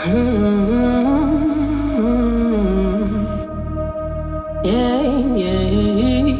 Mm-hmm. Yeah, yeah.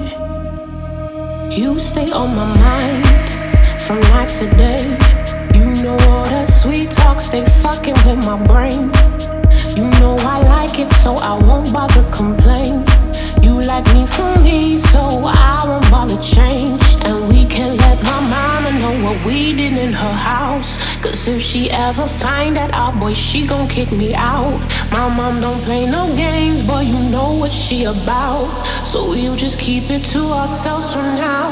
You stay on my mind from night to day. You know all that sweet talk stay fucking with my brain. You know I like it, so I won't bother complain. You like me for me, so I won't bother change. And we can let my mama know what we did in her house. Cause if she ever find that out, boy, she gon' kick me out. My mom don't play no games, boy, you know what she about. So we'll just keep it to ourselves for now.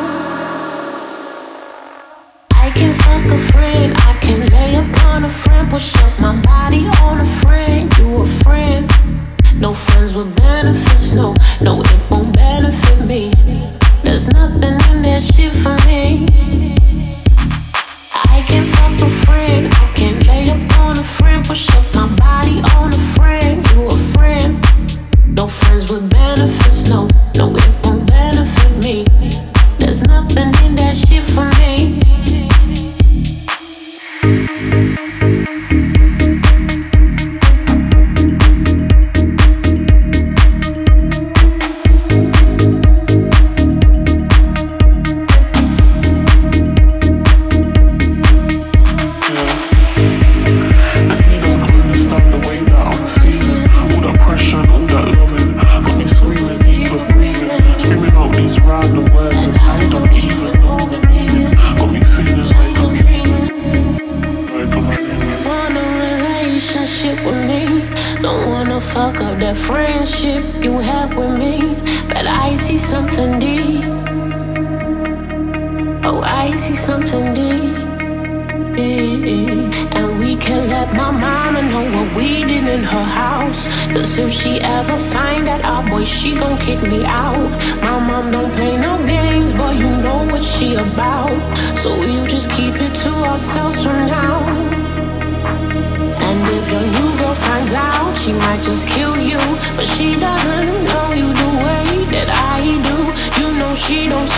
I can fuck a friend, I can lay upon a friend, push up my body on a friend, you a friend. No friends with benefits, no, it won't benefit me. There's nothing in that shit for me. I can fuck a friend, I can lay upon a friend, push up my body on a friend, you a friend. No friends with benefits, no, it won't benefit me. There's nothing in that shit for me. Fuck up that friendship you had with me, but I see something deep. Oh, I see something deep. And we can let my mama know what we did in her house. Cause if she ever find that out, boy, she gon' kick me out. My mom don't play no games, boy, you know what she about. So we'll just keep it to ourselves for now. And if your new girl finds out, she might just kill you. But she doesn't know you the way that I do. You know she don't